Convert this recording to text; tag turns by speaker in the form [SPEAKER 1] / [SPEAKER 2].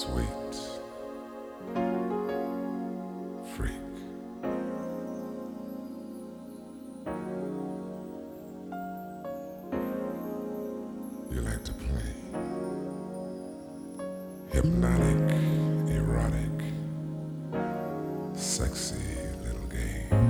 [SPEAKER 1] Sweet freak. You like to play hypnotic, erotic, sexy little games.